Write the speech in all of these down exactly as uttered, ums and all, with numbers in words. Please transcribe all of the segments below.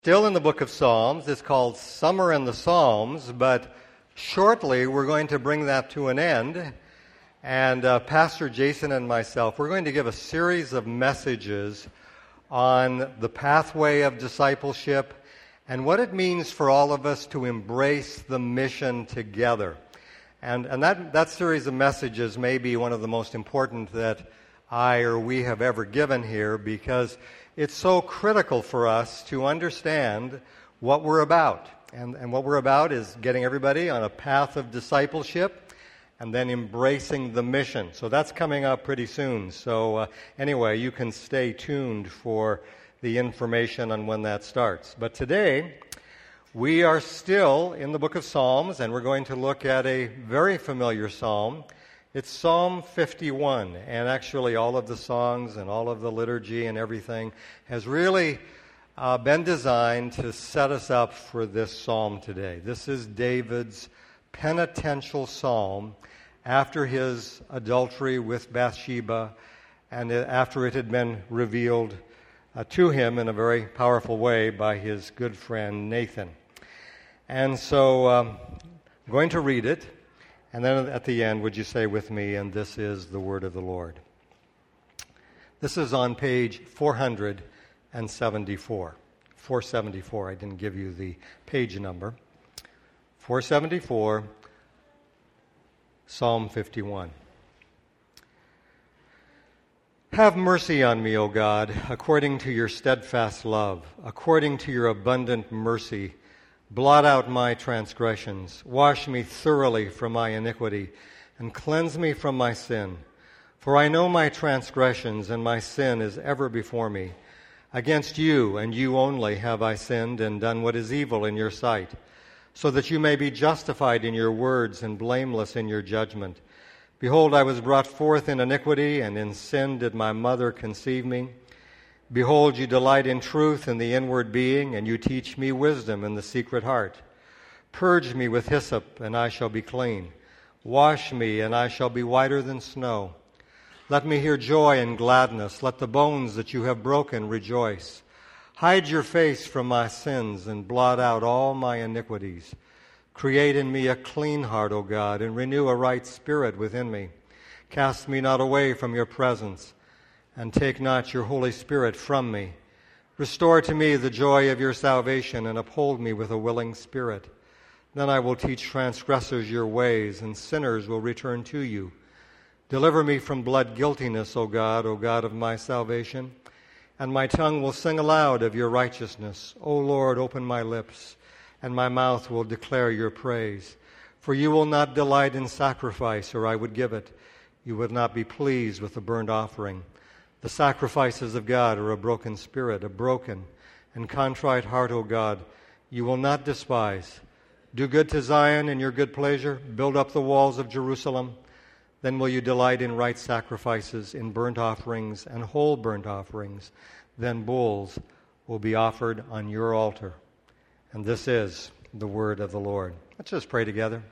Still in the book of Psalms. It's called Summer in the Psalms, but shortly we're going to bring that to an end. And uh, Pastor Jason and myself, we're going to give a series of messages on the pathway of discipleship and what it means for all of us to embrace the mission together. And, and that, that series of messages may be one of the most important that I or we have ever given here, because it's so critical for us to understand what we're about. And, and what we're about is getting everybody on a path of discipleship and then embracing the mission. So that's coming up pretty soon. So uh, anyway, you can stay tuned for the information on when that starts. But today, we are still in the book of Psalms, and we're going to look at a very familiar psalm. It's Psalm fifty-one, and actually all of the songs and all of the liturgy and everything has really uh, been designed to set us up for this psalm today. This is David's penitential psalm after his adultery with Bathsheba and after it had been revealed uh, to him in a very powerful way by his good friend Nathan. And so um, I'm going to read it. And then at the end, would you say with me, and this is the word of the Lord. This is on page four seventy-four. four seventy-four, I didn't give you the page number. four seventy-four, Psalm fifty-one. Have mercy on me, O God, according to your steadfast love, according to your abundant mercy. Blot out my transgressions, wash me thoroughly from my iniquity, and cleanse me from my sin. For I know my transgressions, and my sin is ever before me. Against you, and you only, have I sinned and done what is evil in your sight, so that you may be justified in your words and blameless in your judgment. Behold, I was brought forth in iniquity, and in sin did my mother conceive me. Behold, you delight in truth in the inward being, and you teach me wisdom in the secret heart. Purge me with hyssop, and I shall be clean. Wash me, and I shall be whiter than snow. Let me hear joy and gladness. Let the bones that you have broken rejoice. Hide your face from my sins, and blot out all my iniquities. Create in me a clean heart, O God, and renew a right spirit within me. Cast me not away from your presence, and take not your Holy Spirit from me. Restore to me the joy of your salvation, and uphold me with a willing spirit. Then I will teach transgressors your ways, and sinners will return to you. Deliver me from blood guiltiness, O God, O God of my salvation, and my tongue will sing aloud of your righteousness. O Lord, open my lips, and my mouth will declare your praise. For you will not delight in sacrifice, or I would give it. You would not be pleased with the burnt offering. The sacrifices of God are a broken spirit, a broken and contrite heart, O God, you will not despise. Do good to Zion in your good pleasure. Build up the walls of Jerusalem. Then will you delight in right sacrifices, in burnt offerings and whole burnt offerings. Then bulls will be offered on your altar. And this is the word of the Lord. Let's just pray together.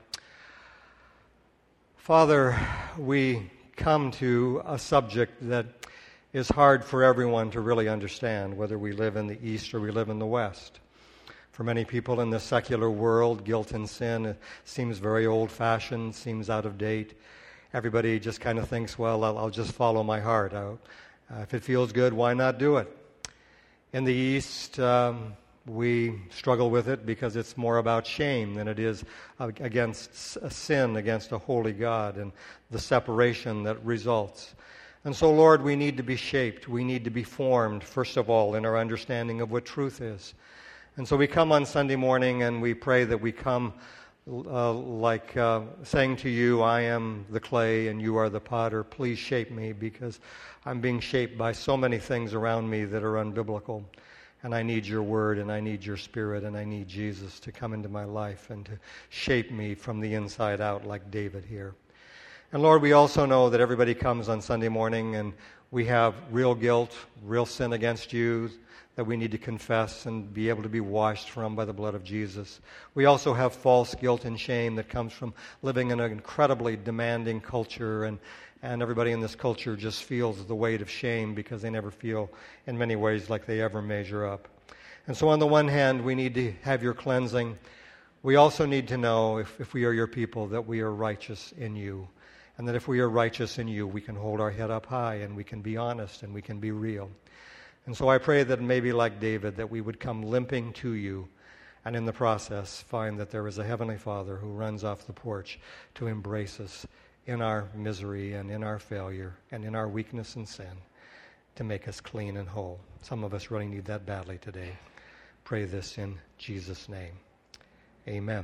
Father, we come to a subject that is hard for everyone to really understand, whether we live in the East or we live in the West. For many people in the secular world, guilt and sin seems very old-fashioned, seems out of date. Everybody just kind of thinks, well, I'll, I'll just follow my heart out. Uh, if it feels good, why not do it? In the East, um, we struggle with it because it's more about shame than it is against a sin, against a holy God, and the separation that results. And so, Lord, we need to be shaped. We need to be formed, first of all, in our understanding of what truth is. And so we come on Sunday morning and we pray that we come uh, like uh, saying to you, I am the clay and you are the potter. Please shape me, because I'm being shaped by so many things around me that are unbiblical. And I need your word, and I need your spirit, and I need Jesus to come into my life and to shape me from the inside out like David here. And Lord, we also know that everybody comes on Sunday morning and we have real guilt, real sin against you that we need to confess and be able to be washed from by the blood of Jesus. We also have false guilt and shame that comes from living in an incredibly demanding culture, and, and everybody in this culture just feels the weight of shame because they never feel in many ways like they ever measure up. And so on the one hand, we need to have your cleansing. We also need to know, if, if we are your people, that we are righteous in you. And that if we are righteous in you, we can hold our head up high and we can be honest and we can be real. And so I pray that maybe like David, that we would come limping to you and in the process find that there is a Heavenly Father who runs off the porch to embrace us in our misery and in our failure and in our weakness and sin to make us clean and whole. Some of us really need that badly today. Pray this in Jesus' name. Amen.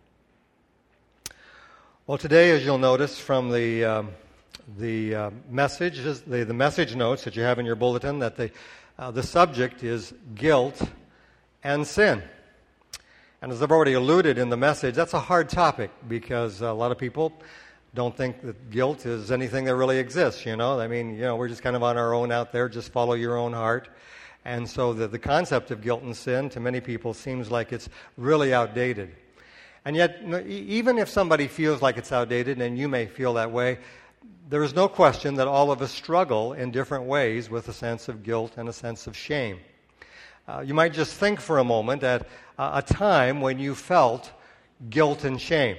Well, today, as you'll notice from the um, the uh, messages, the, the message notes that you have in your bulletin, that the uh, the subject is guilt and sin. And as I've already alluded in the message, that's a hard topic because a lot of people don't think that guilt is anything that really exists, you know. I mean, you know, we're just kind of on our own out there, just follow your own heart. And so the, the concept of guilt and sin to many people seems like it's really outdated. And yet, even if somebody feels like it's outdated, and you may feel that way, there is no question that all of us struggle in different ways with a sense of guilt and a sense of shame. Uh, you might just think for a moment at uh, a time when you felt guilt and shame.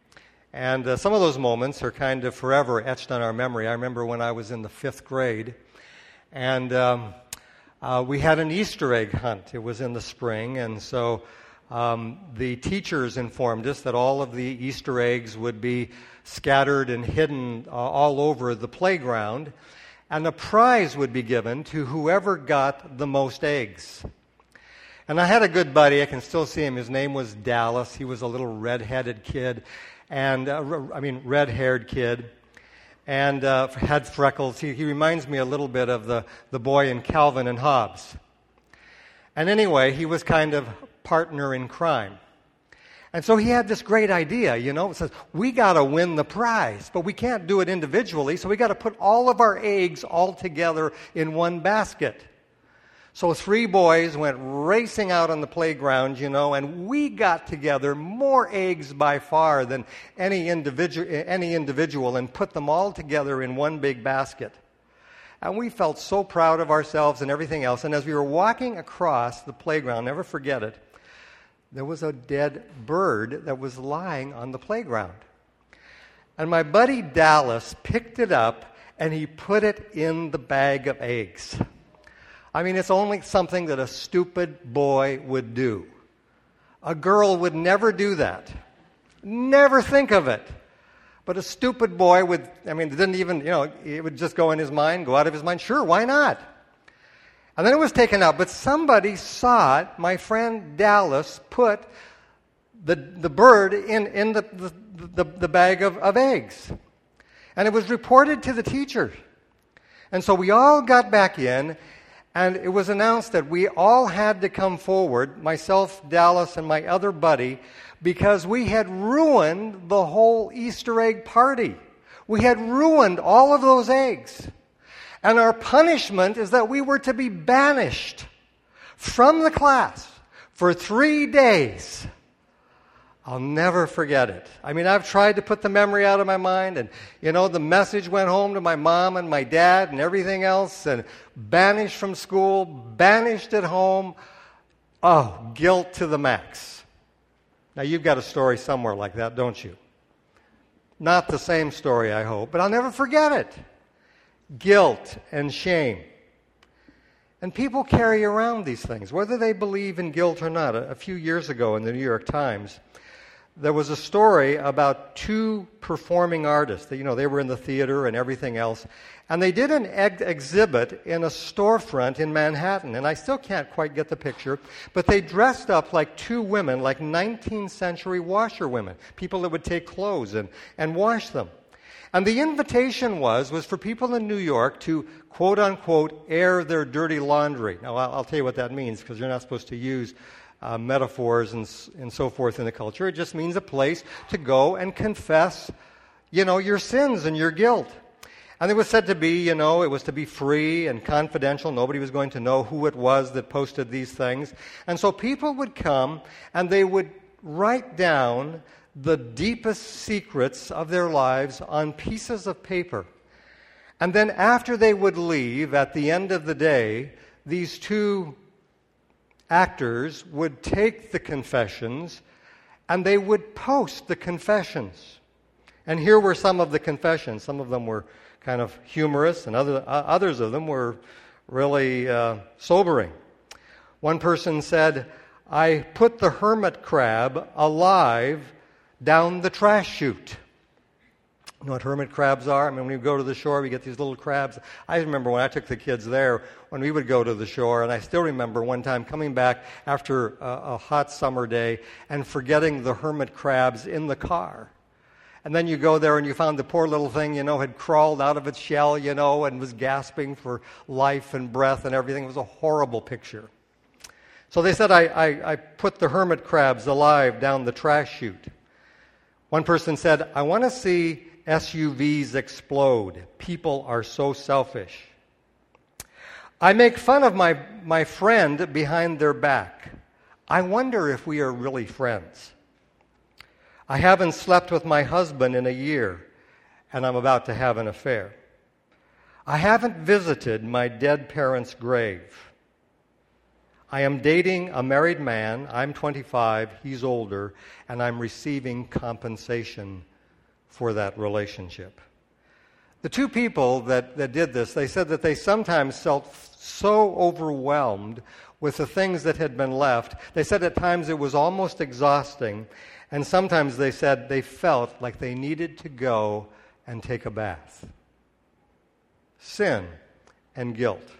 And uh, some of those moments are kind of forever etched on our memory. I remember when I was in the fifth grade, and um, uh, we had an Easter egg hunt. It was in the spring, and so um, the teachers informed us that all of the Easter eggs would be scattered and hidden uh, all over the playground, and a prize would be given to whoever got the most eggs. And I had a good buddy. I can still see him. His name was Dallas. He was a little red-headed kid, and uh, I mean red-haired kid, and uh, had freckles. He, he reminds me a little bit of the, the boy in Calvin and Hobbes. And anyway, he was kind of partner in crime. And so he had this great idea, you know. It says, we got to win the prize, but we can't do it individually, so we got to put all of our eggs all together in one basket. So three boys went racing out on the playground, you know, and we got together more eggs by far than any individual, any individual and put them all together in one big basket. And we felt so proud of ourselves and everything else. And as we were walking across the playground, never forget it, there was a dead bird that was lying on the playground. And my buddy Dallas picked it up and he put it in the bag of eggs. I mean, it's only something that a stupid boy would do. A girl would never do that. Never think of it. But a stupid boy would, I mean, it didn't even, you know, it would just go in his mind, go out of his mind. Sure, why not? And then it was taken out. But somebody saw it. My friend Dallas put the the bird in, in the, the, the, the bag of, of eggs. And it was reported to the teacher. And so we all got back in, and it was announced that we all had to come forward, myself, Dallas, and my other buddy, because we had ruined the whole Easter egg party. We had ruined all of those eggs. And our punishment is that we were to be banished from the class for three days. I'll never forget it. I mean, I've tried to put the memory out of my mind, and, you know, the message went home to my mom and my dad and everything else, and banished from school, banished at home. Oh, guilt to the max. Now, you've got a story somewhere like that, don't you? Not the same story, I hope, but I'll never forget it. Guilt and shame. And people carry around these things, whether they believe in guilt or not. A, a few years ago in the New York Times, there was a story about two performing artists. You know, they were in the theater and everything else. And they did an ex- exhibit in a storefront in Manhattan. And I still can't quite get the picture. But they dressed up like two women, like nineteenth century washerwomen, people that would take clothes and, and wash them. And the invitation was, was for people in New York to, quote unquote, air their dirty laundry. Now, I'll, I'll tell you what that means, because you're not supposed to use Uh, metaphors and, and so forth in the culture. It just means a place to go and confess, you know, your sins and your guilt. And it was said to be, you know, it was to be free and confidential. Nobody was going to know who it was that posted these things. And so people would come and they would write down the deepest secrets of their lives on pieces of paper. And then after they would leave, at the end of the day, these two actors would take the confessions and they would post the confessions. And here were some of the confessions. Some of them were kind of humorous, and other, uh, others of them were really uh, sobering. One person said, "I put the hermit crab alive down the trash chute." You know what hermit crabs are? I mean, when we go to the shore, we get these little crabs. I remember when I took the kids there, when we would go to the shore, and I still remember one time coming back after a, a hot summer day and forgetting the hermit crabs in the car. And then you go there and you found the poor little thing, you know, had crawled out of its shell, you know, and was gasping for life and breath and everything. It was a horrible picture. So they said, I, I, I put the hermit crabs alive down the trash chute. One person said, "I want to see S U Vs explode. People are so selfish. I make fun of my, my friend behind their back. I wonder if we are really friends. I haven't slept with my husband in a year, and I'm about to have an affair. I haven't visited my dead parents' grave. I am dating a married man. I'm twenty-five, he's older, and I'm receiving compensation for that relationship." The two people that, that did this, they said that they sometimes felt so overwhelmed with the things that had been left. They said at times it was almost exhausting, and sometimes they said they felt like they needed to go and take a bath. Sin and guilt.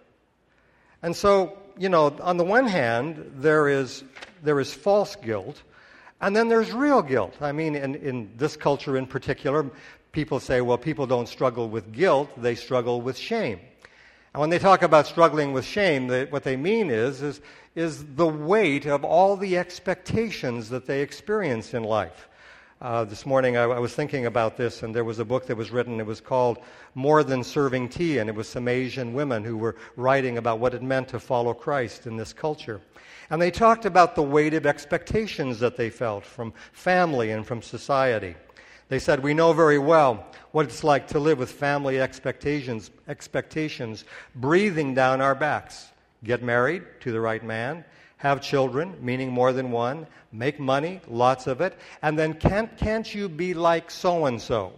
And so, you know, on the one hand, there is there is false guilt, and then there's real guilt. I mean, in, in this culture in particular, people say, well, people don't struggle with guilt, they struggle with shame. And when they talk about struggling with shame, they, what they mean is, is, is the weight of all the expectations that they experience in life. Uh, this morning I, I was thinking about this, and there was a book that was written. It was called More Than Serving Tea, and it was some Asian women who were writing about what it meant to follow Christ in this culture. And they talked about the weight of expectations that they felt from family and from society. They said, "We know very well what it's like to live with family expectations, expectations breathing down our backs. Get married to the right man, have children, meaning more than one, make money, lots of it, and then can't, can't you be like so-and-so?"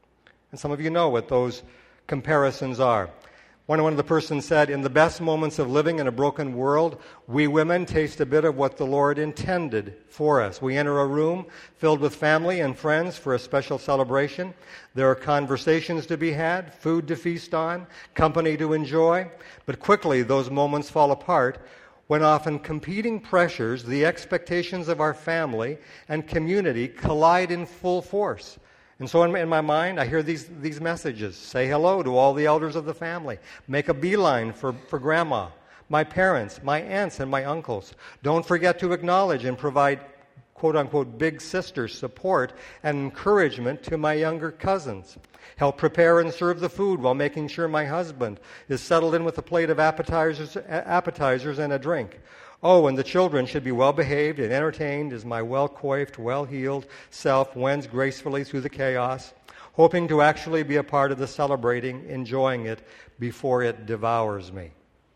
And some of you know what those comparisons are. One, one of the persons said, "In the best moments of living in a broken world, we women taste a bit of what the Lord intended for us. We enter a room filled with family and friends for a special celebration. There are conversations to be had, food to feast on, company to enjoy. But quickly those moments fall apart when often competing pressures, the expectations of our family and community collide in full force." And so in, in my mind, I hear these, these messages. Say hello to all the elders of the family. Make a beeline for, for grandma, my parents, my aunts, and my uncles. Don't forget to acknowledge and provide, quote-unquote, big sister support and encouragement to my younger cousins. Help prepare and serve the food while making sure my husband is settled in with a plate of appetizers, appetizers and a drink. Oh, and the children should be well-behaved and entertained as my well-coiffed, well-heeled self wends gracefully through the chaos, hoping to actually be a part of the celebrating, enjoying it before it devours me.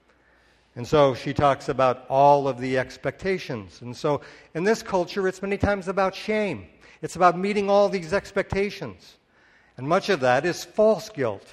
And so she talks about all of the expectations. And so in this culture, it's many times about shame. It's about meeting all these expectations. And much of that is false guilt.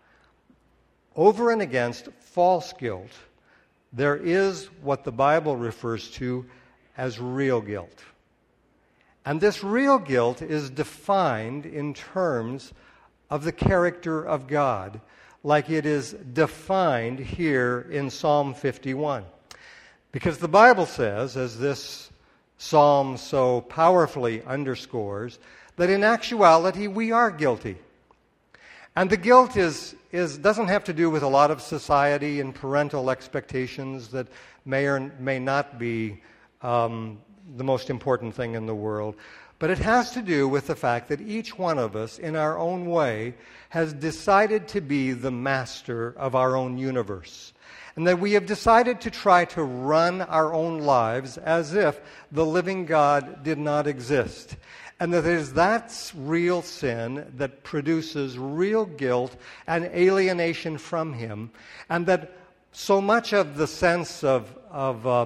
Over and against false guilt, there is what the Bible refers to as real guilt. And this real guilt is defined in terms of the character of God, like it is defined here in Psalm fifty-one. Because the Bible says, as this psalm so powerfully underscores, that in actuality we are guilty. And the guilt is, is doesn't have to do with a lot of society and parental expectations that may or may not be um, the most important thing in the world. But it has to do with the fact that each one of us, in our own way, has decided to be the master of our own universe. And that we have decided to try to run our own lives as if the living God did not exist. And that it is that real sin that produces real guilt and alienation from Him. And that so much of the sense of, of uh,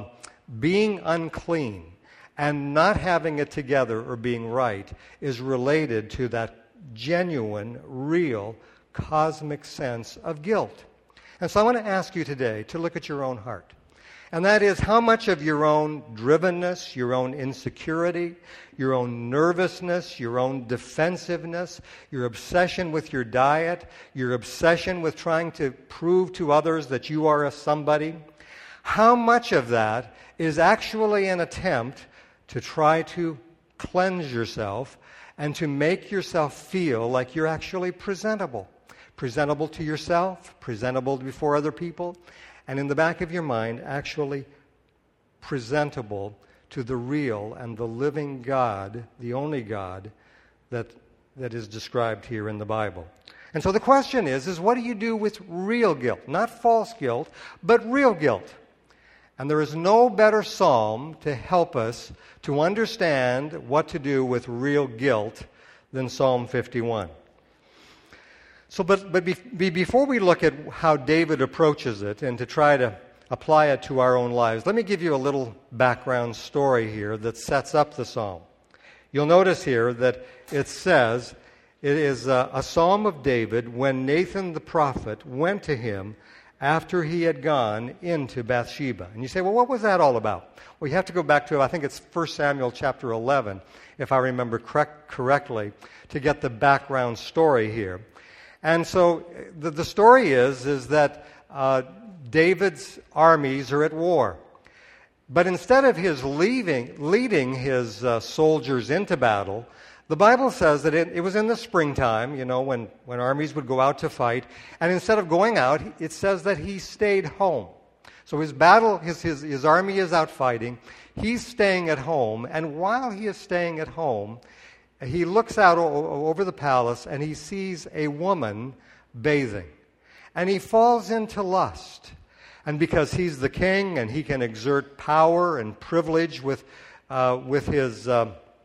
being unclean and not having it together or being right is related to that genuine, real, cosmic sense of guilt. And so I want to ask you today to look at your own heart. And that is how much of your own drivenness, your own insecurity, your own nervousness, your own defensiveness, your obsession with your diet, your obsession with trying to prove to others that you are a somebody, how much of that is actually an attempt to try to cleanse yourself and to make yourself feel like you're actually presentable. Presentable to yourself, presentable before other people, and in the back of your mind, actually presentable to the real and the living God, the only God that, that is described here in the Bible. And so the question is, is what do you do with real guilt? Not false guilt, but real guilt. And there is no better psalm to help us to understand what to do with real guilt than Psalm fifty-one. So, but, but be, before we look at how David approaches it and to try to apply it to our own lives, let me give you a little background story here that sets up the psalm. You'll notice here that it says it is a, a psalm of David when Nathan the prophet went to him after he had gone into Bathsheba. And you say, well, what was that all about? Well, you have to go back to, I think it's First Samuel chapter eleven, if I remember correct, correctly, to get the background story here. And so the, the story is, is that uh, David's armies are at war. But instead of his leaving, leading his uh, soldiers into battle, the Bible says that it, it was in the springtime, you know, when, when armies would go out to fight. And instead of going out, it says that he stayed home. So his battle, his, his, his army is out fighting. He's staying at home. And while he is staying at home, he looks out o- over the palace and he sees a woman bathing. And he falls into lust. And because he's the king and he can exert power and privilege with, uh, with his uh,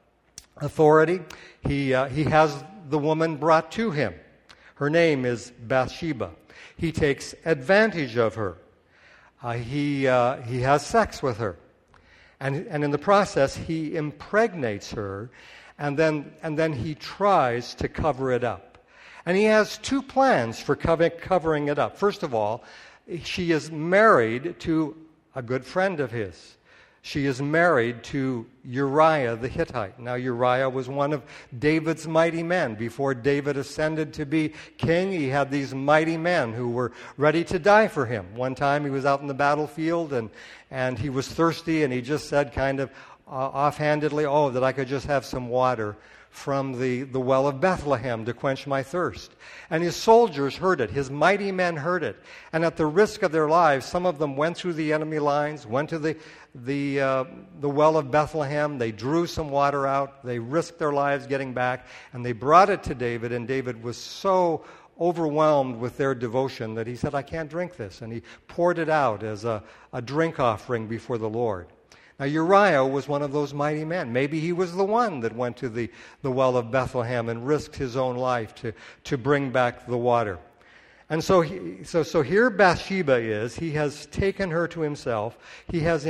authority, he, uh, he has the woman brought to him. Her name is Bathsheba. He takes advantage of her. Uh, he, uh, he has sex with her. And, and in the process, he impregnates her. And then, and then he tries to cover it up. And he has two plans for cover, covering it up. First of all, she is married to a good friend of his. She is married to Uriah the Hittite. Now, Uriah was one of David's mighty men. Before David ascended to be king, he had these mighty men who were ready to die for him. One time he was out in the battlefield and, and he was thirsty, and he just said kind of, Uh, offhandedly, oh, that I could just have some water from the, the well of Bethlehem to quench my thirst. And his soldiers heard it. His mighty men heard it. And at the risk of their lives, some of them went through the enemy lines, went to the, the, uh, the well of Bethlehem. They drew some water out. They risked their lives getting back. And they brought it to David. And David was so overwhelmed with their devotion that he said, I can't drink this. And he poured it out as a, a drink offering before the Lord. Now, Uriah was one of those mighty men. Maybe he was the one that went to the, the well of Bethlehem and risked his own life to, to bring back the water. And so, he, so, so here Bathsheba is. He has taken her to himself. He has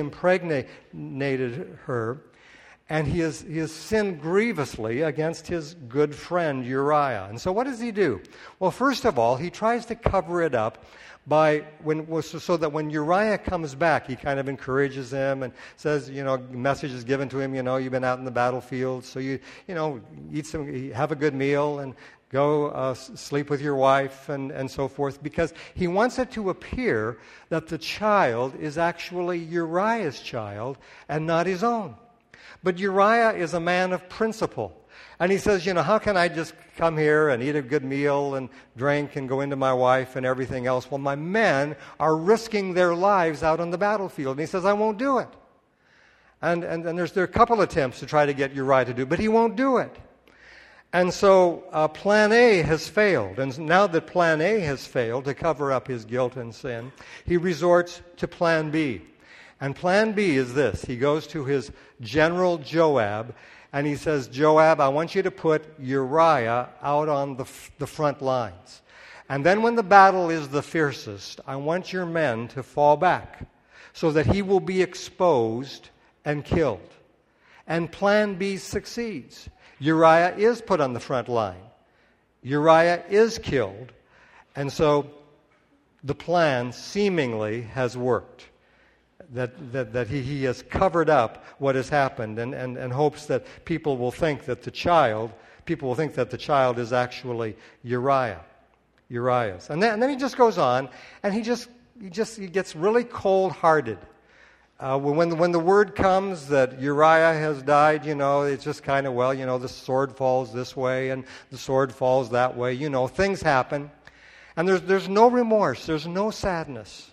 impregnated her. And he has, he has sinned grievously against his good friend Uriah. And so what does he do? Well, first of all, he tries to cover it up by when so that when Uriah comes back, he kind of encourages him and says, you know, message is given to him, you know, you've been out in the battlefield, so you, you know, eat some, have a good meal and go uh, sleep with your wife and, and so forth, because he wants it to appear that the child is actually Uriah's child and not his own. But Uriah is a man of principle. And he says, you know, how can I just come here and eat a good meal and drink and go into my wife and everything else? Well, my men are risking their lives out on the battlefield. And he says, I won't do it. And, and, and there's there are a couple attempts to try to get Uriah to do it, but he won't do it. And so uh, plan A has failed. And now that plan A has failed to cover up his guilt and sin, he resorts to plan B. And plan B is this. He goes to his general Joab, and he says, Joab, I want you to put Uriah out on the, f- the front lines. And then when the battle is the fiercest, I want your men to fall back so that he will be exposed and killed. And plan B succeeds. Uriah is put on the front line. Uriah is killed. And so the plan seemingly has worked. That, that, that he, he has covered up what has happened and, and, and hopes that people will think that the child, people will think that the child is actually Uriah. Uriah's. And then, and then he just goes on, and he just he just he gets really cold-hearted. Uh, when, the, when the word comes that Uriah has died, you know, it's just kind of, well, you know, the sword falls this way and the sword falls that way. You know, things happen. And there's, there's no remorse. There's no sadness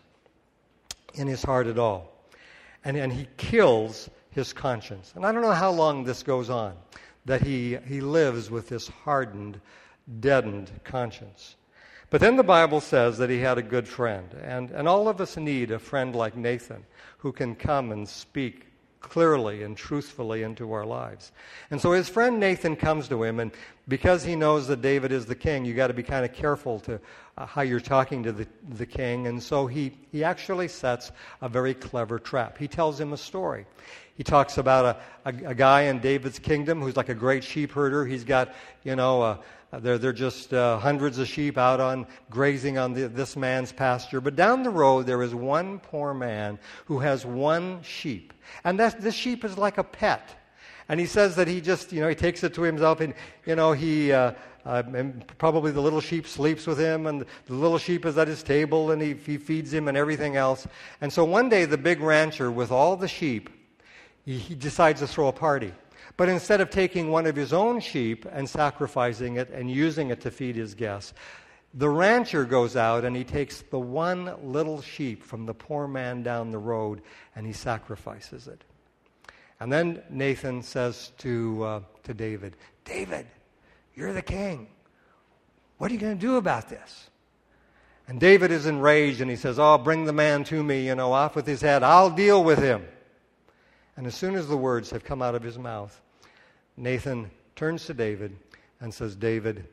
in his heart at all. And, and he kills his conscience. And I don't know how long this goes on, that he, he lives with this hardened, deadened conscience. But then the Bible says that he had a good friend. And, and all of us need a friend like Nathan who can come and speak clearly and truthfully into our lives. And so his friend Nathan comes to him, and because he knows that David is the king, you got to be kind of careful to uh, how you're talking to the, the king. And so he, he actually sets a very clever trap. He tells him a story. He talks about a, a, a guy in David's kingdom who's like a great sheep herder. He's got, you know, uh, They're, they're just uh, hundreds of sheep out on grazing on the, this man's pasture. But down the road, there is one poor man who has one sheep. And that, this sheep is like a pet. And he says that he just, you know, he takes it to himself and, you know, he, uh, uh, and probably the little sheep sleeps with him and the little sheep is at his table and he, he feeds him and everything else. And so one day, the big rancher with all the sheep, he, he decides to throw a party. But instead of taking one of his own sheep and sacrificing it and using it to feed his guests, the rancher goes out and he takes the one little sheep from the poor man down the road and he sacrifices it. And then Nathan says to, uh, to David, David, you're the king. What are you going to do about this? And David is enraged and he says, oh, bring the man to me, you know, off with his head. I'll deal with him. And as soon as the words have come out of his mouth, Nathan turns to David and says, David,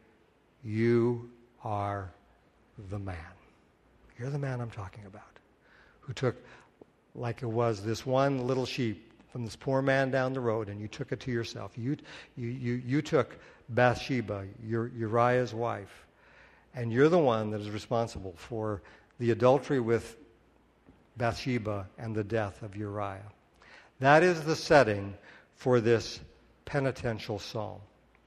you are the man. You're the man I'm talking about, who took, like it was, this one little sheep from this poor man down the road, and you took it to yourself. You, you, you, you took Bathsheba, your, Uriah's wife, and you're the one that is responsible for the adultery with Bathsheba and the death of Uriah. That is the setting for this penitential psalm.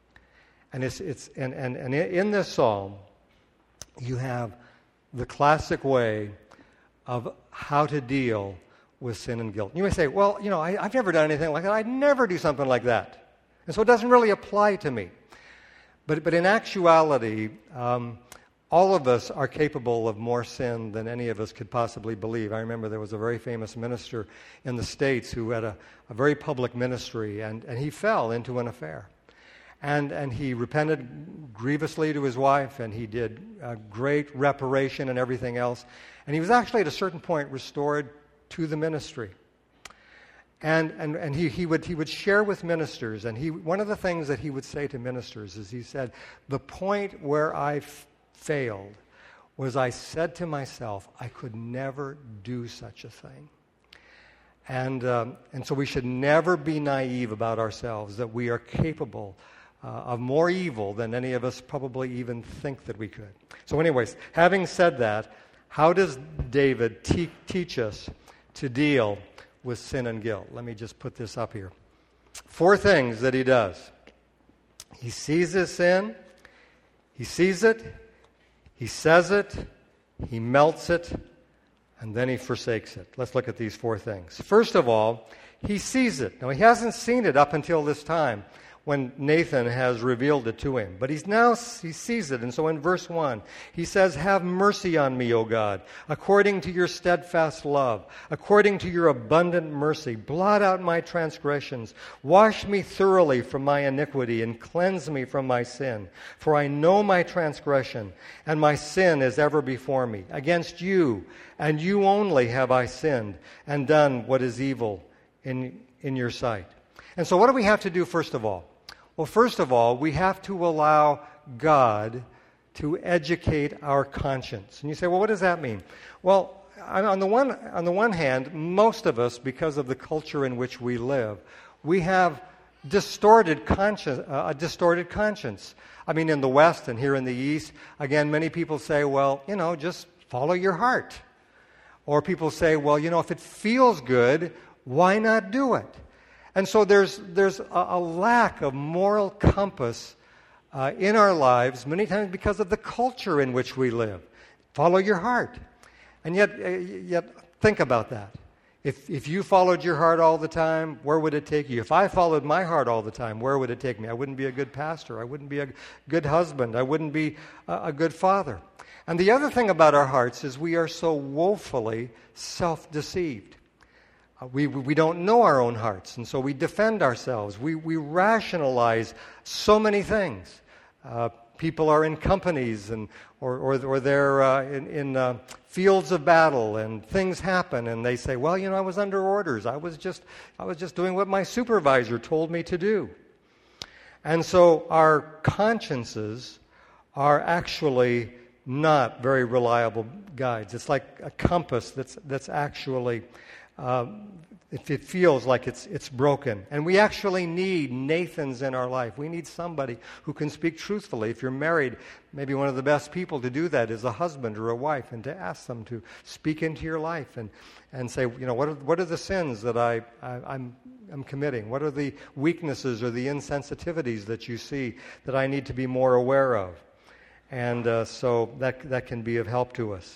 And it's it's and, and, and in this psalm, you have the classic way of how to deal with sin and guilt. You may say, well, you know, I, I've never done anything like that. I'd never do something like that. And so it doesn't really apply to me. But, but in actuality, um, all of us are capable of more sin than any of us could possibly believe. I remember there was a very famous minister in the States who had a, a very public ministry, and, and he fell into an affair. And, and he repented grievously to his wife, and he did a great reparation and everything else. And he was actually at a certain point restored to the ministry. And, and, and he, he, would, he would share with ministers, and he, one of the things that he would say to ministers is he said, the point where I f- failed was I said to myself, I could never do such a thing. And, um, and so we should never be naive about ourselves, that we are capable uh, of more evil than any of us probably even think that we could. So anyways, having said that, how does David te- teach us to deal with sin and guilt? Let me just put this up here. Four things that he does. He sees his sin, he sees it, he says it, he melts it, and then he forsakes it. Let's look at these four things. First of all, he sees it. Now, he hasn't seen it up until this time when Nathan has revealed it to him. But he's now, he sees it. And so in verse one, he says, have mercy on me, O God, according to your steadfast love, according to your abundant mercy. Blot out my transgressions. Wash me thoroughly from my iniquity and cleanse me from my sin. For I know my transgression, and my sin is ever before me. Against you, and you only have I sinned, and done what is evil in, in your sight. And so what do we have to do first of all? Well, first of all, we have to allow God to educate our conscience. And you say, well, what does that mean? Well, on the one on the one hand, most of us, because of the culture in which we live, we have distorted conscience, uh, a distorted conscience. I mean, in the West and here in the East, again, many people say, well, you know, just follow your heart. Or people say, well, you know, if it feels good, why not do it? And so there's there's a, a lack of moral compass uh, in our lives, many times because of the culture in which we live. Follow your heart. And yet, uh, yet think about that. If if you followed your heart all the time, where would it take you? If I followed my heart all the time, where would it take me? I wouldn't be a good pastor. I wouldn't be a good husband. I wouldn't be a, a good father. And the other thing about our hearts is we are so woefully self-deceived. Uh, we, we don't know our own hearts, and so we defend ourselves. We, we rationalize so many things. Uh, people are in companies and or, or, or they're uh, in, in uh, fields of battle, and things happen, and they say, well, you know, I was under orders. I was just I was just doing what my supervisor told me to do. And so our consciences are actually not very reliable guides. It's like a compass that's that's actually um, it, it feels like it's it's broken. And we actually need Nathans in our life. We need somebody who can speak truthfully. If you're married, maybe one of the best people to do that is a husband or a wife, and to ask them to speak into your life and and say, you know, what are what are the sins that I, I I'm I'm committing? What are the weaknesses or the insensitivities that you see that I need to be more aware of? And uh, so that that can be of help to us.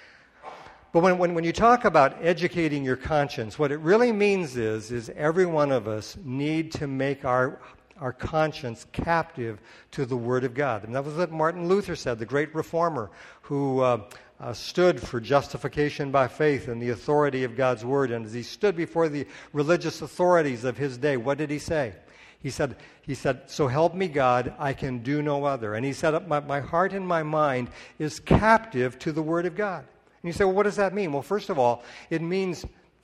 But when, when when you talk about educating your conscience, what it really means is is every one of us need to make our our conscience captive to the Word of God. And that was what Martin Luther said, the great reformer who uh, uh, stood for justification by faith and the authority of God's Word. And as he stood before the religious authorities of his day, what did he say? He said, he said, so help me God, I can do no other. And he said, my, my heart and my mind is captive to the Word of God. And you say, well, what does that mean? Well, first of all, it means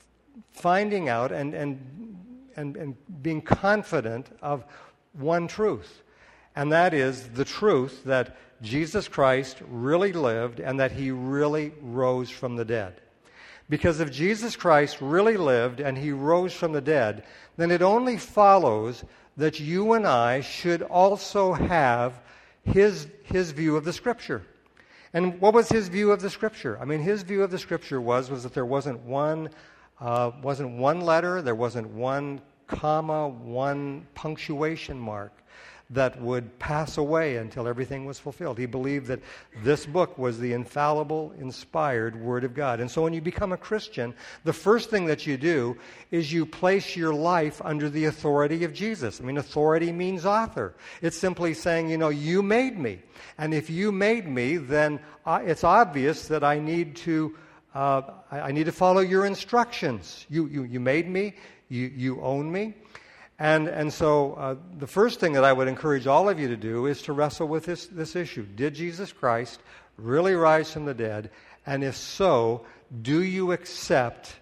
finding out and, and, and, and being confident of one truth. And that is the truth that Jesus Christ really lived and that he really rose from the dead. Because if Jesus Christ really lived and he rose from the dead, then it only follows that you and I should also have his, his view of the Scripture. And what was his view of the Scripture? I mean, his view of the Scripture was, was that there wasn't one, uh, wasn't one letter, there wasn't one comma, one punctuation mark that would pass away until everything was fulfilled. He believed that this book was the infallible, inspired Word of God. And so when you become a Christian, the first thing that you do is you place your life under the authority of Jesus. I mean, authority means author. It's simply saying, you know, you made me. And if you made me, then I, it's obvious that I need to uh, I, I need to follow your instructions. You, you, you made me. You, you own me. And and so uh, the first thing that I would encourage all of you to do is to wrestle with this, this issue. Did Jesus Christ really rise from the dead? And if so, do you accept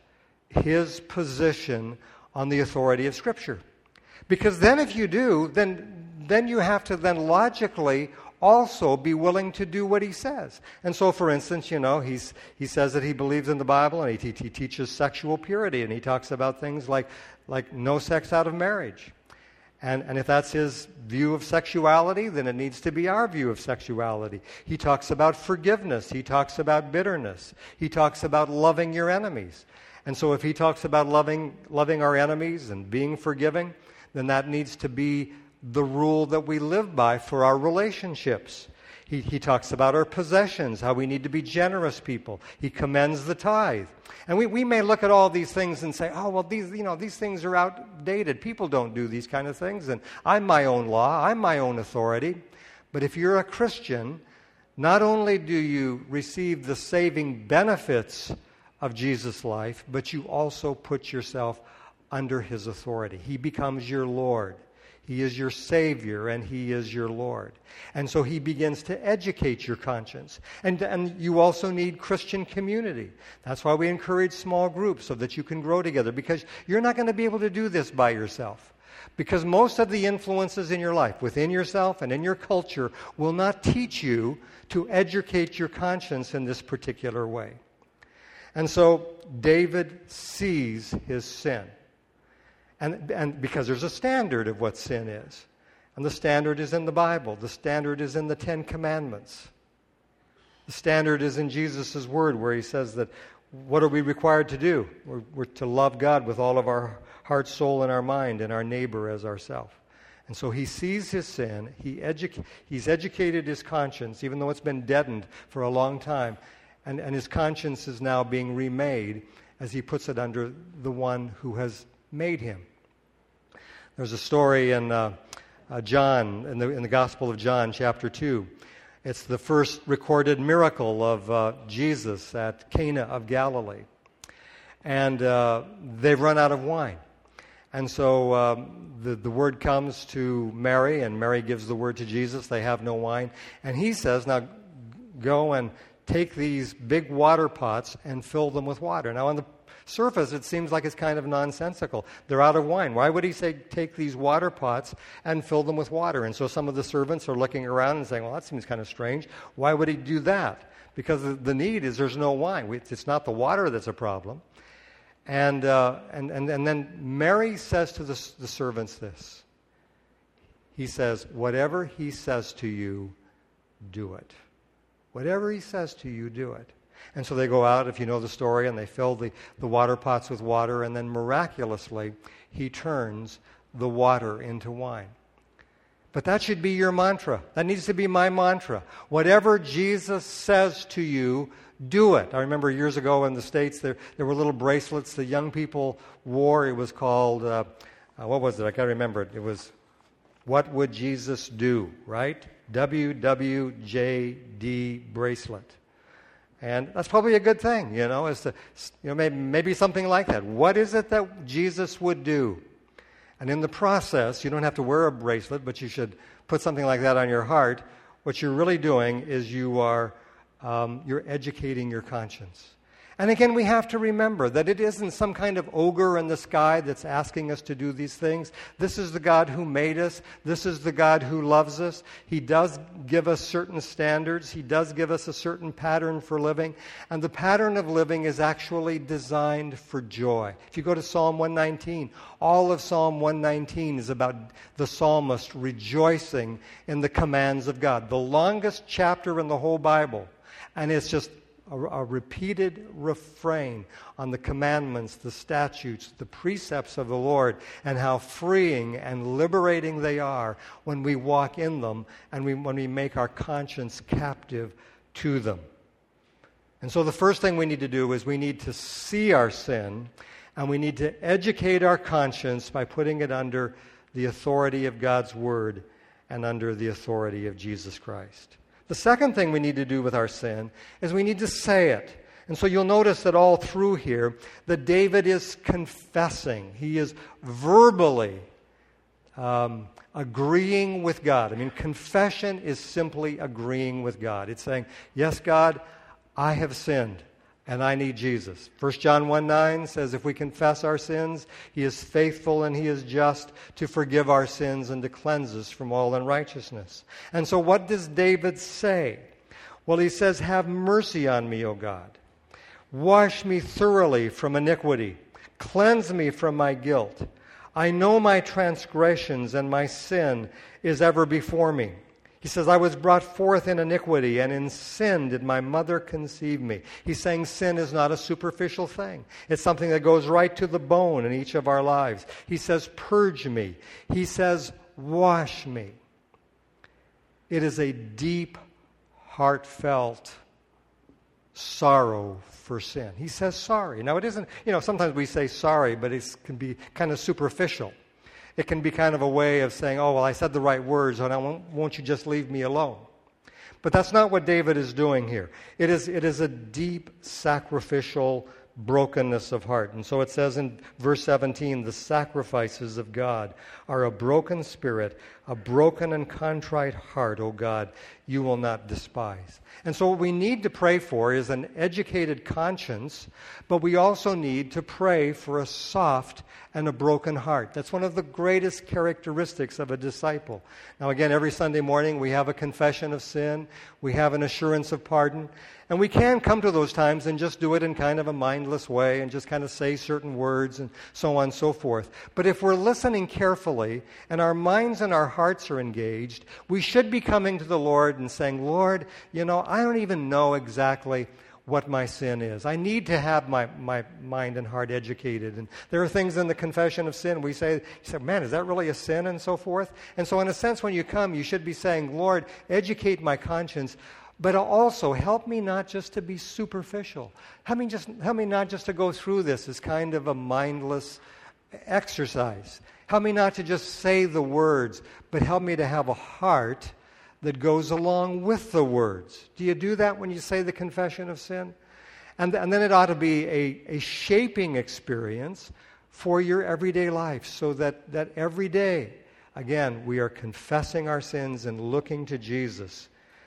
his position on the authority of Scripture? Because then if you do, then then you have to then logically also be willing to do what he says. And so, for instance, you know, he's he says that he believes in the Bible, and he, he teaches sexual purity, and he talks about things like like no sex out of marriage. And, and if that's his view of sexuality, then it needs to be our view of sexuality. He talks about forgiveness. He talks about bitterness. He talks about loving your enemies. And so if he talks about loving loving our enemies and being forgiving, then that needs to be the rule that we live by for our relationships. He, he talks about our possessions, how we need to be generous people. He commends the tithe. And we, we may look at all these things and say, oh, well, these, you know, these things are outdated. People don't do these kind of things. And I'm my own law. I'm my own authority. But if you're a Christian, not only do you receive the saving benefits of Jesus' life, but you also put yourself under his authority. He becomes your Lord. He is your Savior, and he is your Lord. And so he begins to educate your conscience. And, and you also need Christian community. That's why we encourage small groups, so that you can grow together, because you're not going to be able to do this by yourself. Because most of the influences in your life, within yourself and in your culture, will not teach you to educate your conscience in this particular way. And so David sees his sin. And, and because there's a standard of what sin is. And the standard is in the Bible. The standard is in the Ten Commandments. The standard is in Jesus' word, where he says that what are we required to do? We're, we're to love God with all of our heart, soul, and our mind, and our neighbor as ourselves. And so he sees his sin. He edu- he's educated his conscience, even though it's been deadened for a long time. And, and his conscience is now being remade as he puts it under the one who has made him. There's a story in uh, uh, John, in the, in the Gospel of John, chapter two. It's the first recorded miracle of uh, Jesus at Cana of Galilee. And uh, they've run out of wine. And so um, the, the word comes to Mary, and Mary gives the word to Jesus. They have no wine. And he says, now go and take these big water pots and fill them with water. Now on the surface, it seems like it's kind of nonsensical. They're out of wine. Why would he say take these water pots and fill them with water? And so some of the servants are looking around and saying, well, that seems kind of strange. Why would he do that? Because the need is there's no wine. It's not the water that's a problem. And, uh, and, and, and then Mary says to the, the servants this. He says, whatever he says to you, do it. Whatever he says to you, do it. And so they go out, if you know the story, and they fill the, the water pots with water, and then miraculously, he turns the water into wine. But that should be your mantra. That needs to be my mantra. Whatever Jesus says to you, do it. I remember years ago in the States, there, there were little bracelets the young people wore. It was called, uh, uh, what was it? I can't remember it. It was, what would Jesus do, right? W W J D bracelet. And that's probably a good thing, you know, is to, you know, maybe, maybe something like that. What is it that Jesus would do? And in the process, you don't have to wear a bracelet, but you should put something like that on your heart. What you're really doing is you are um, you're educating your conscience. And again, we have to remember that it isn't some kind of ogre in the sky that's asking us to do these things. This is the God who made us. This is the God who loves us. He does give us certain standards. He does give us a certain pattern for living. And the pattern of living is actually designed for joy. If you go to Psalm one nineteen, all of Psalm one nineteen is about the psalmist rejoicing in the commands of God. The longest chapter in the whole Bible. And it's just A, a repeated refrain on the commandments, the statutes, the precepts of the Lord, and how freeing and liberating they are when we walk in them and we, when we make our conscience captive to them. And so the first thing we need to do is we need to see our sin, and we need to educate our conscience by putting it under the authority of God's Word and under the authority of Jesus Christ. The second thing we need to do with our sin is we need to say it. And so you'll notice that all through here that David is confessing. He is verbally um, agreeing with God. I mean, confession is simply agreeing with God. It's saying, yes, God, I have sinned and I need Jesus. First John one nine says if we confess our sins, He is faithful and He is just to forgive our sins and to cleanse us from all unrighteousness. And so what does David say? Well, he says, have mercy on me, O God. Wash me thoroughly from iniquity. Cleanse me from my guilt. I know my transgressions and my sin is ever before me. He says, I was brought forth in iniquity, and in sin did my mother conceive me. He's saying sin is not a superficial thing. It's something that goes right to the bone in each of our lives. He says, purge me. He says, wash me. It is a deep, heartfelt sorrow for sin. He says sorry. Now, it isn't, you know, sometimes we say sorry, but it can be kind of superficial. It can be kind of a way of saying, oh, well, I said the right words, and I won't, won't you just leave me alone? But that's not what David is doing here. It is, it is a deep, sacrificial brokenness of heart. And so it says in verse seventeen, the sacrifices of God are a broken spirit, a broken and contrite heart, O God, you will not despise. And so what we need to pray for is an educated conscience, but we also need to pray for a soft and a broken heart. That's one of the greatest characteristics of a disciple. Now again, every Sunday morning we have a confession of sin, we have an assurance of pardon, And we can come to those times and just do it in kind of a mindless way and just kind of say certain words and so on and so forth. But if we're listening carefully and our minds and our hearts are engaged, we should be coming to the Lord and saying, Lord, you know, I don't even know exactly what my sin is. I need to have my, my mind and heart educated. And there are things in the confession of sin we say, you say, man, is that really a sin and so forth? And so in a sense, when you come, you should be saying, Lord, educate my conscience, but also help me not just to be superficial. Help me, just, help me not just to go through this as kind of a mindless exercise. Help me not to just say the words, but help me to have a heart that goes along with the words. Do you do that when you say the confession of sin? And, and then it ought to be a, a shaping experience for your everyday life, so that, that every day, again, we are confessing our sins and looking to Jesus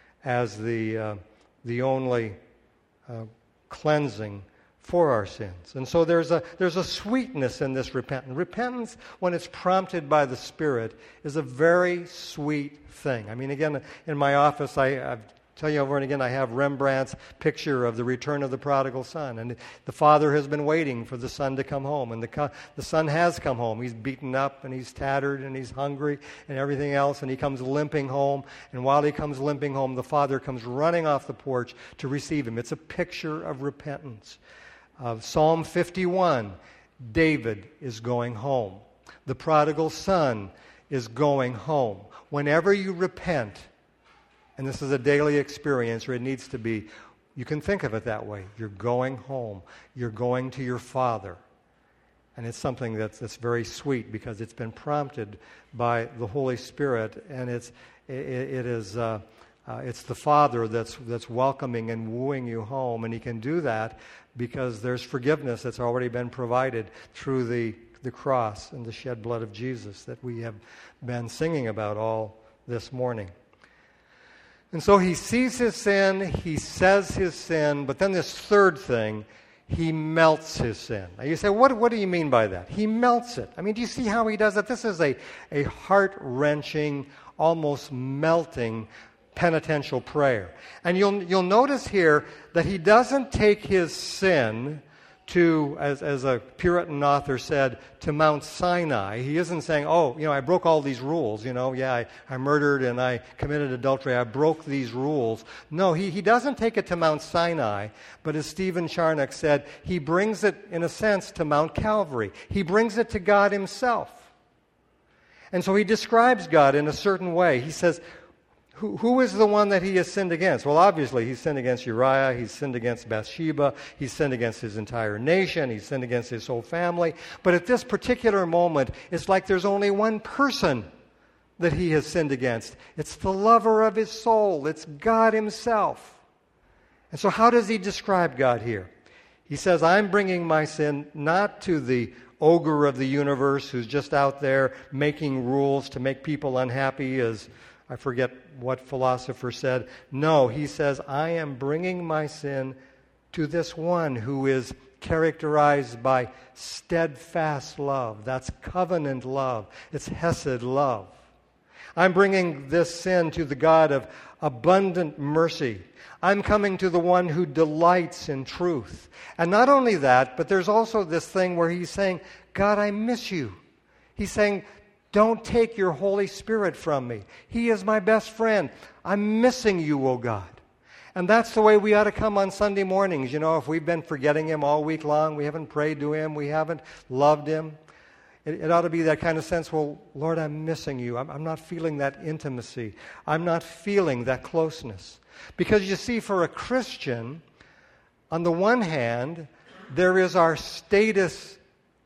as the, uh, the only uh, cleansing for our sins. And so there's a, there's a sweetness in this repentance. Repentance, when it's prompted by the Spirit, is a very sweet thing. I mean, again, in my office, I, I tell you over and again, I have Rembrandt's picture of the return of the prodigal son. And the father has been waiting for the son to come home. And the, co- the son has come home. He's beaten up and he's tattered and he's hungry and everything else. And he comes limping home. And while he comes limping home, the father comes running off the porch to receive him. It's a picture of repentance. Uh, Psalm fifty-one, David is going home. The prodigal son is going home. Whenever you repent, and this is a daily experience, or it needs to be, you can think of it that way. You're going home. You're going to your Father. And it's something that's, that's very sweet because it's been prompted by the Holy Spirit, and it's it, it is uh, uh, it's the Father that's that's welcoming and wooing you home, and He can do that because there's forgiveness that's already been provided through the the cross and the shed blood of Jesus that we have been singing about all this morning. And so he sees his sin, he says his sin, but then this third thing, he melts his sin. Now you say, what, what do you mean by that? He melts it. I mean, do you see how he does it? This is a, a heart-wrenching, almost melting penitential prayer. And you'll, you'll notice here that he doesn't take his sin to, as, as a Puritan author said, to Mount Sinai. He isn't saying, oh, you know, I broke all these rules, you know, yeah, I, I murdered and I committed adultery, I broke these rules. No, he, he doesn't take it to Mount Sinai, but as Stephen Charnock said, he brings it, in a sense, to Mount Calvary. He brings it to God himself. And so he describes God in a certain way. He says, Who, who is the one that he has sinned against? Well, obviously, he's sinned against Uriah, he's sinned against Bathsheba, he's sinned against his entire nation, he's sinned against his whole family. But at this particular moment, it's like there's only one person that he has sinned against. It's the lover of his soul. It's God himself. And so how does he describe God here? He says, I'm bringing my sin not to the ogre of the universe who's just out there making rules to make people unhappy, as I forget what philosopher said. No, he says, I am bringing my sin to this one who is characterized by steadfast love. That's covenant love. It's Hesed love. I'm bringing this sin to the God of abundant mercy. I'm coming to the one who delights in truth. And not only that, but there's also this thing where he's saying, God, I miss you. He's saying, don't take your Holy Spirit from me. He is my best friend. I'm missing you, O God. And that's the way we ought to come on Sunday mornings. You know, if we've been forgetting Him all week long, we haven't prayed to Him, we haven't loved Him, it, it ought to be that kind of sense, well, Lord, I'm missing you. I'm, I'm not feeling that intimacy. I'm not feeling that closeness. Because you see, for a Christian, on the one hand, there is our status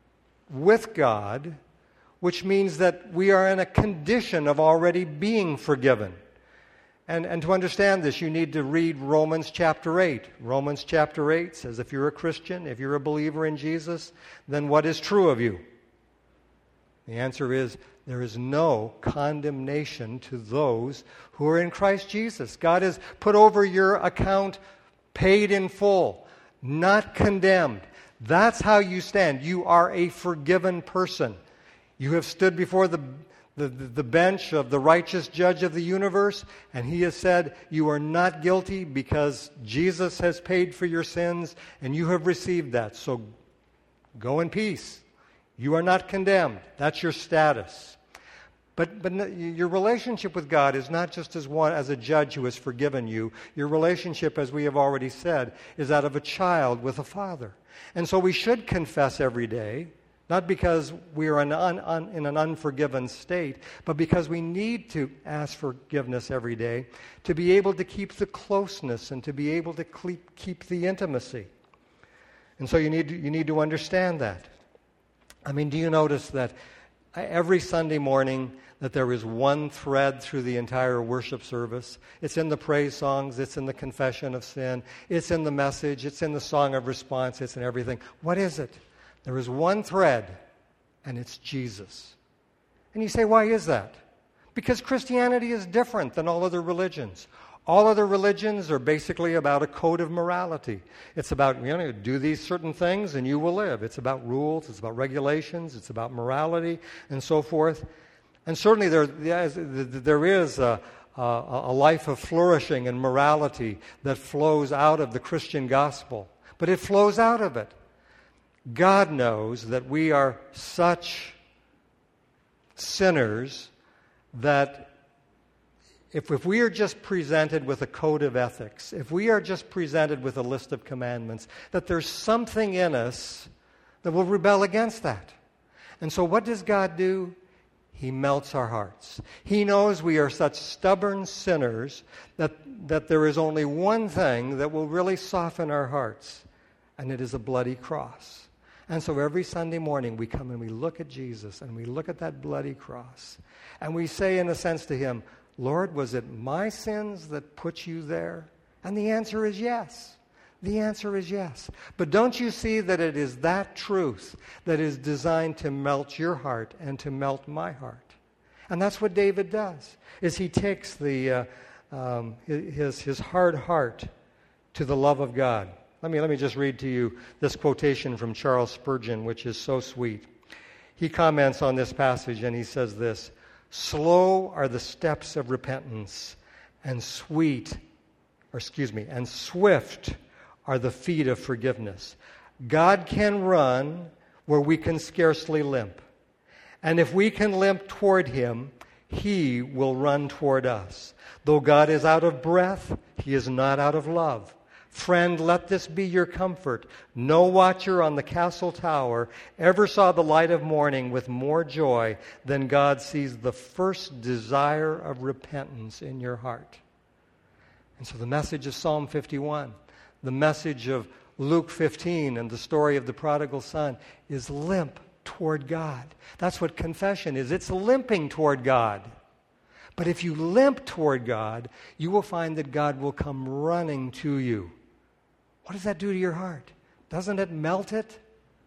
with God, which means that we are in a condition of already being forgiven. And, and to understand this, you need to read Romans chapter eight. Romans chapter eight says, if you're a Christian, if you're a believer in Jesus, then what is true of you? The answer is, there is no condemnation to those who are in Christ Jesus. God has put over your account, paid in full, not condemned. That's how you stand. You are a forgiven person. You have stood before the, the, the, the bench of the righteous judge of the universe, and he has said, you are not guilty because Jesus has paid for your sins, and you have received that. So go in peace. You are not condemned. That's your status. But but your relationship with God is not just as one as a judge who has forgiven you. Your relationship, as we have already said, is that of a child with a father. And so we should confess every day, not because we are in, un, un, in an unforgiven state, but because we need to ask forgiveness every day to be able to keep the closeness and to be able to keep, keep the intimacy. And so you need to, you need to understand that. I mean, do you notice that every Sunday morning that there is one thread through the entire worship service? It's in the praise songs, it's in the confession of sin, it's in the message, it's in the song of response, it's in everything. What is it? There is one thread, and it's Jesus. And you say, why is that? Because Christianity is different than all other religions. All other religions are basically about a code of morality. It's about, you know, do these certain things and you will live. It's about rules, it's about regulations, it's about morality, and so forth. And certainly there, there is a, a life of flourishing and morality that flows out of the Christian gospel. But it flows out of it. God knows that we are such sinners that If, if we are just presented with a code of ethics, if we are just presented with a list of commandments, that there's something in us that will rebel against that. And so what does God do? He melts our hearts. He knows we are such stubborn sinners that, that there is only one thing that will really soften our hearts, and it is a bloody cross. And so every Sunday morning we come and we look at Jesus and we look at that bloody cross, and we say in a sense to him, Lord, was it my sins that put you there? And the answer is yes. The answer is yes. But don't you see that it is that truth that is designed to melt your heart and to melt my heart? And that's what David does, is he takes the uh, um, his, his hard heart to the love of God. Let me, let me just read to you this quotation from Charles Spurgeon, which is so sweet. He comments on this passage and he says this, slow are the steps of repentance, and sweet, or excuse me, and swift are the feet of forgiveness. God can run where we can scarcely limp. And if we can limp toward him, he will run toward us. Though God is out of breath, he is not out of love. Friend, let this be your comfort. No watcher on the castle tower ever saw the light of morning with more joy than God sees the first desire of repentance in your heart. And so the message of Psalm fifty-one, the message of Luke fifteen and the story of the prodigal son is limp toward God. That's what confession is. It's limping toward God. But if you limp toward God, you will find that God will come running to you. What does that do to your heart? Doesn't it melt it?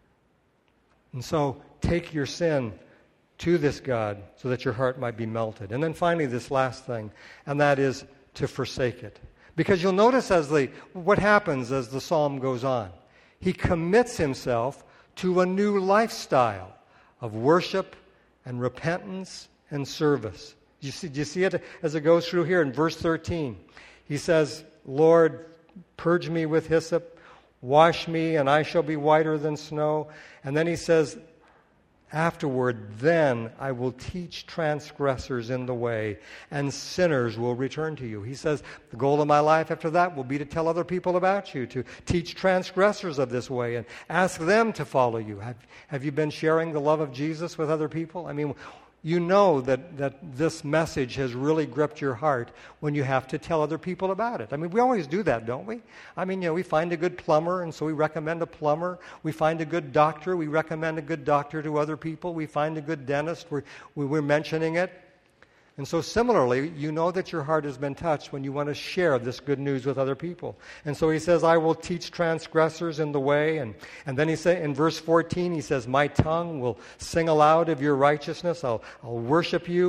And so take your sin to this God so that your heart might be melted. And then finally this last thing, and that is to forsake it. Because you'll notice as the what happens as the psalm goes on. He commits himself to a new lifestyle of worship and repentance and service. Do you see, do you see it as it goes through here in verse thirteen? He says, Lord, purge me with hyssop, wash me, and I shall be whiter than snow. And then he says, afterward, then I will teach transgressors in the way, and sinners will return to you. He says, the goal of my life after that will be to tell other people about you, to teach transgressors of this way, and ask them to follow you. Have, have you been sharing the love of Jesus with other people? I mean, you know that, that this message has really gripped your heart when you have to tell other people about it. I mean, we always do that, don't we? I mean, you know, we find a good plumber, and so we recommend a plumber. We find a good doctor, we recommend a good doctor to other people. We find a good dentist, we're, we're mentioning it. And so similarly, you know that your heart has been touched when you want to share this good news with other people. And so he says, I will teach transgressors in the way. And, and then he say, in verse fourteen, he says, my tongue will sing aloud of your righteousness. I'll, I'll worship you.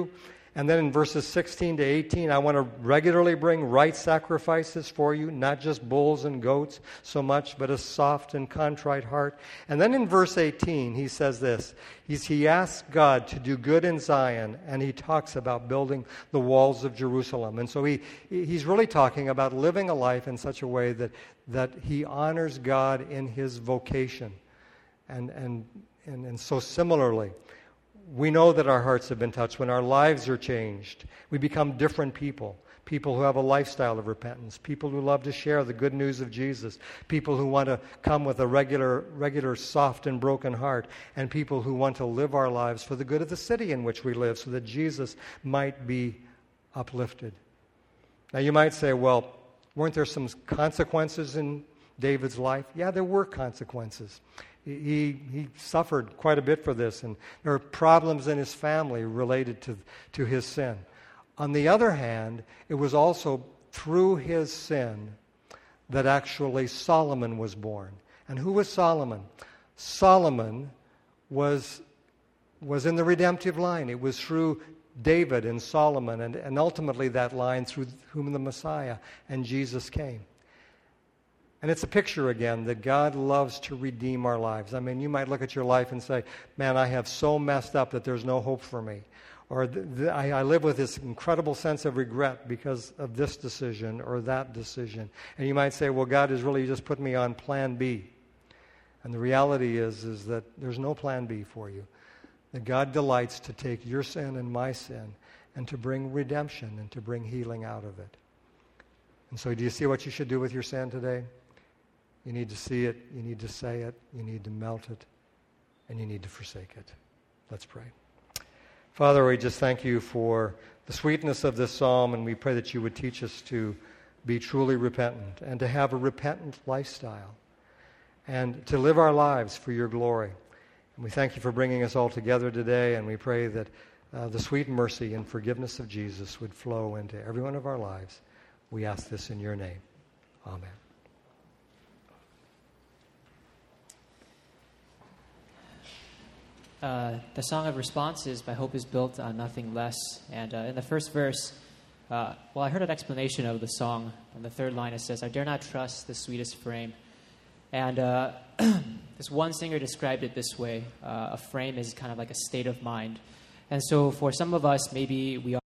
And then in verses sixteen to eighteen, I want to regularly bring right sacrifices for you, not just bulls and goats so much, but a soft and contrite heart. And then in verse eighteen, he says this. He's, he asks God to do good in Zion, and he talks about building the walls of Jerusalem. And so he he's really talking about living a life in such a way that, that he honors God in his vocation. And, and, and, and so similarly, we know that our hearts have been touched when our lives are changed. We become different people. People who have a lifestyle of repentance. People who love to share the good news of Jesus. People who want to come with a regular, regular soft and broken heart. And people who want to live our lives for the good of the city in which we live so that Jesus might be uplifted. Now you might say, well, weren't there some consequences in David's life? Yeah, there were consequences. He, he suffered quite a bit for this, and there are problems in his family related to, to his sin. On the other hand, it was also through his sin that actually Solomon was born. And who was Solomon? Solomon was, was in the redemptive line. It was through David and Solomon, and, and ultimately that line through whom the Messiah and Jesus came. And it's a picture, again, that God loves to redeem our lives. I mean, you might look at your life and say, man, I have so messed up that there's no hope for me. Or th- th- I, I live with this incredible sense of regret because of this decision or that decision. And you might say, well, God has really just put me on plan B. And the reality is, is that there's no plan B for you. That God delights to take your sin and my sin and to bring redemption and to bring healing out of it. And so do you see what you should do with your sin today? You need to see it, you need to say it, you need to melt it, and you need to forsake it. Let's pray. Father, we just thank you for the sweetness of this psalm, and we pray that you would teach us to be truly repentant and to have a repentant lifestyle and to live our lives for your glory. And we thank you for bringing us all together today, and we pray that uh, the sweet mercy and forgiveness of Jesus would flow into every one of our lives. We ask this in your name. Amen. Uh, the Song of Responses by Hope is built on nothing less. And uh, in the first verse, uh, well, I heard an explanation of the song. On the third line, it says, I dare not trust the sweetest frame. And uh, this one singer described it this way. Uh, a frame is kind of like a state of mind. And so for some of us, maybe we